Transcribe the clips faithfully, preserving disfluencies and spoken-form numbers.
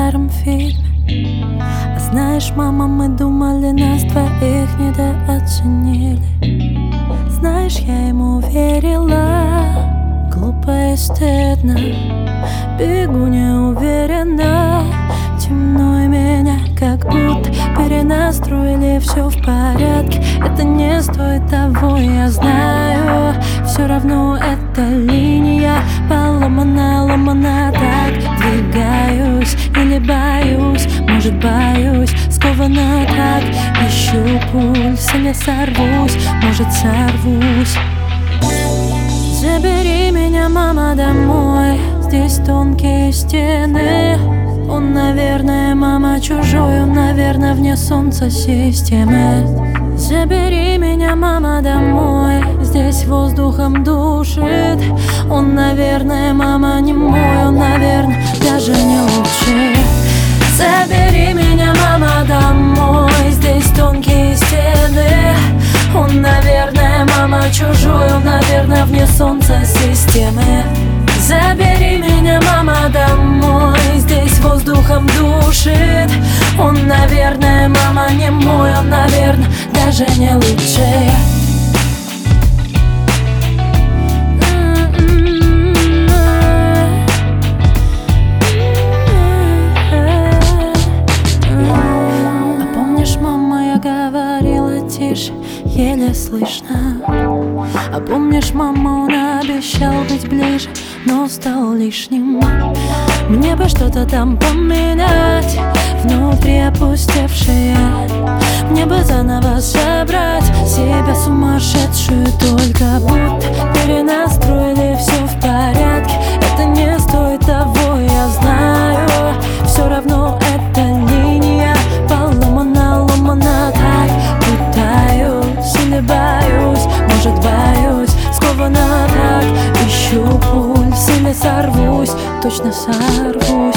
старом фильме. А знаешь, мама, мы думали, нас двоих недооценили. Знаешь, я ему верила, глупо и стыдно. Бегу неуверенно, темно и меня как будто перенастроили. Все в порядке, это не стоит того, я знаю. Все равно эта линия поломана, ломана. Так двигаюсь или боюсь, может боюсь, скована так. Ищу пульс или сорвусь, может сорвусь. Забери меня, мама, домой, здесь тонкие стены. Он, наверное, мама, чужой, он, наверное, вне солнца системы. Забери меня, мама, домой, здесь воздухом душит. Он, наверное, мама, не мой, он, наверное, даже не лучше. Забери меня, мама, домой, здесь тонкие стены. Он, наверное, мама, чужой, он, наверное, вне солнца системы. Забери меня, мама, домой, здесь воздухом душит. Он, наверное, мама, не мой, он, наверное, даже не лучше. А помнишь, мама, я говорила тише, еле слышно. А помнишь, мама, он обещал быть ближе, но стал лишним. Мне бы что-то там поменять, внутри опустевшее. Мне бы заново собрать себя сумасшедшую. Только будто перенастроили, все в порядке. Это не стоит того, я знаю. Все равно эта линия поломана, ломана. Так пытаюсь или боюсь, может боюсь, скована так. Ищу пульс или сорвусь, точно сорвусь.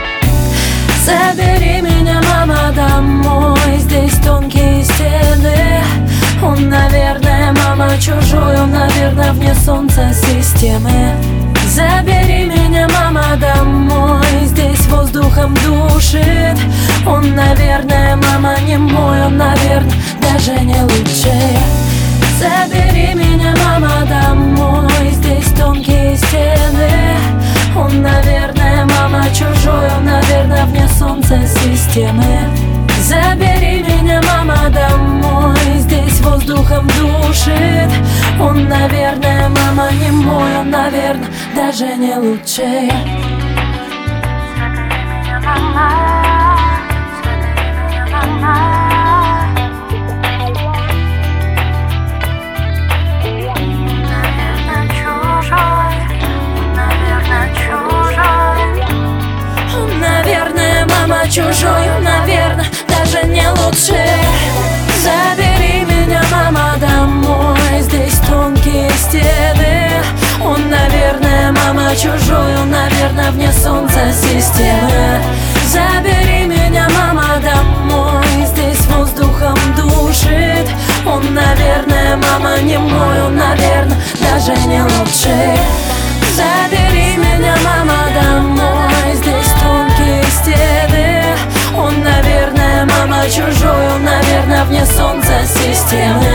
Забери меня, мама, домой, здесь тонкие стены. Он, наверное, мама, чужой, он, наверное, вне солнца системы. Забери меня, мама, домой, здесь воздухом душит. Он, наверное, мама, не мой, он, наверное, даже не лучше. Забери меня, мама, домой, здесь тонкие стены. Он, наверное, мама, чужой, он, наверное, вне солнца системы. Забери меня, мама, домой, здесь воздухом душит. Он, наверное, мама, не мой, он, наверное, даже не лучше. Забери меня, мама, забери меня, мама. Чужой, наверное, даже не лучше. Забери меня, мама, домой, здесь тонкие стены. Он, наверное, мама, чужой, он, наверное, вне солнца системы. Забери меня, мама, домой, здесь воздухом душит. Он, наверное, мама, не мой, он, наверное, даже не лучше. Забери меня, мама, домой, здесь тонкие стены. Он, наверное, мама, чужой, он, наверное, вне солнца системы.